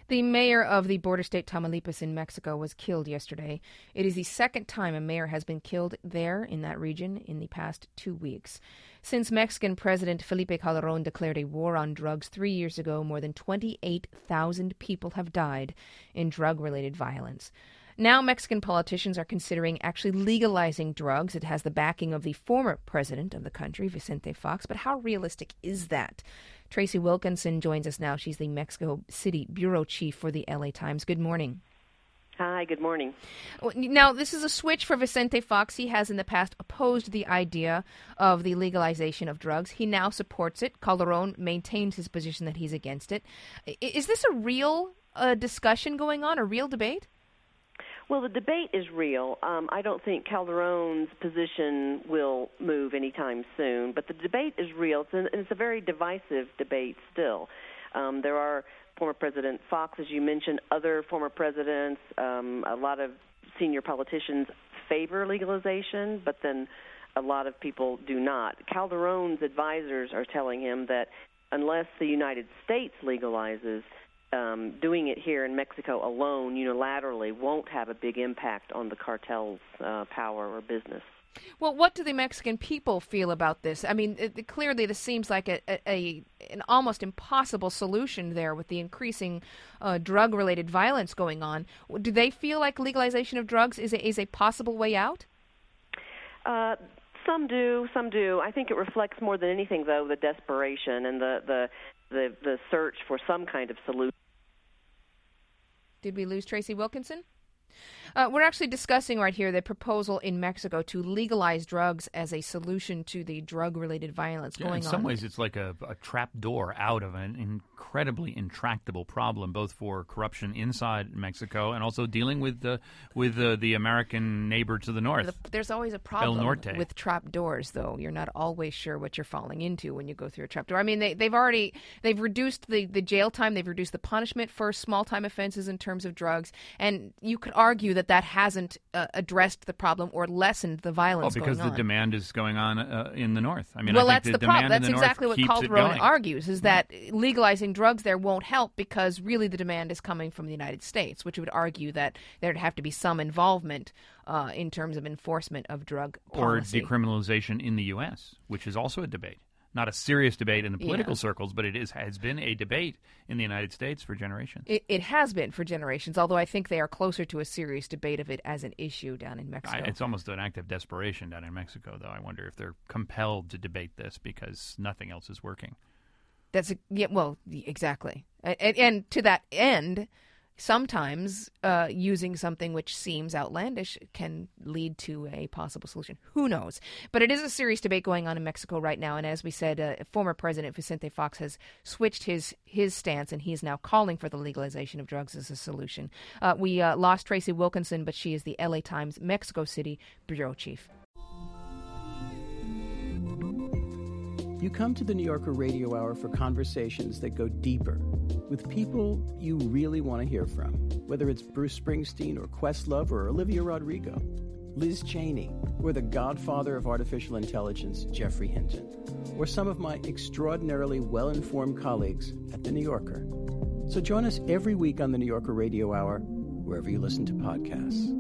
The mayor of the border state Tamaulipas in Mexico was killed yesterday. It is the second time a mayor has been killed there in that region in the past 2 weeks. Since Mexican President Felipe Calderón declared a war on drugs 3 years ago, more than 28,000 people have died in drug-related violence. Now Mexican politicians are considering actually legalizing drugs. It has the backing of the former president of the country, Vicente Fox. But how realistic is that? Tracy Wilkinson joins us now. She's the Mexico City bureau chief for the LA Times. Good morning. Hi, good morning. Now, this is a switch for Vicente Fox. He has in the past opposed the idea of the legalization of drugs. He now supports it. Calderón maintains his position that he's against it. Is this a real discussion going on, a real debate? Well, the debate is real. I don't think Calderón's position will move anytime soon, but the debate is real, and it's a very divisive debate still. There are former President Fox, as you mentioned, other former presidents, a lot of senior politicians favor legalization, but then a lot of people do not. Calderón's advisors are telling him that unless the United States legalizes, doing it here in Mexico alone, unilaterally, won't have a big impact on the cartel's power or business. Well, what do the Mexican people feel about this? I mean, clearly this seems like an almost impossible solution there with the increasing drug-related violence going on. Do they feel like legalization of drugs is a possible way out? Some do, some do. I think it reflects more than anything, though, the desperation and the search for some kind of solution. Did we lose Tracy Wilkinson? We're actually discussing right here the proposal in Mexico to legalize drugs as a solution to the drug-related violence going on. In some ways, it's like a trap door out of an incredibly intractable problem, both for corruption inside Mexico and also dealing with the American neighbor to the north. There's always a problem with trap doors, though. You're not always sure what you're falling into when you go through a trap door. I mean, they've reduced the jail time, they've reduced the punishment for small-time offenses in terms of drugs, and you could argue that hasn't addressed the problem or lessened the violence going on. Because the demand is going on in the north. I mean, well, I think that's the problem. That's exactly what Calderón argues, is that legalizing drugs there won't help because really the demand is coming from the United States, which would argue that there'd have to be some involvement in terms of enforcement of drug policy. Or decriminalization in the U.S., which is also a debate. Not a serious debate in the political circles, but it has been a debate in the United States for generations. It has been for generations, although I think they are closer to a serious debate of it as an issue down in Mexico. It's almost an act of desperation down in Mexico, though. I wonder if they're compelled to debate this because nothing else is working. Exactly. And to that end, sometimes using something which seems outlandish can lead to a possible solution. Who knows? But it is a serious debate going on in Mexico right now. And as we said, former President Vicente Fox has switched his stance, and he is now calling for the legalization of drugs as a solution. We lost Tracy Wilkinson, but she is the LA Times Mexico City bureau chief. You come to the New Yorker Radio Hour for conversations that go deeper with people you really want to hear from, whether it's Bruce Springsteen or Questlove or Olivia Rodrigo, Liz Cheney, or the godfather of artificial intelligence, Geoffrey Hinton, or some of my extraordinarily well-informed colleagues at the New Yorker. So join us every week on the New Yorker Radio Hour, wherever you listen to podcasts.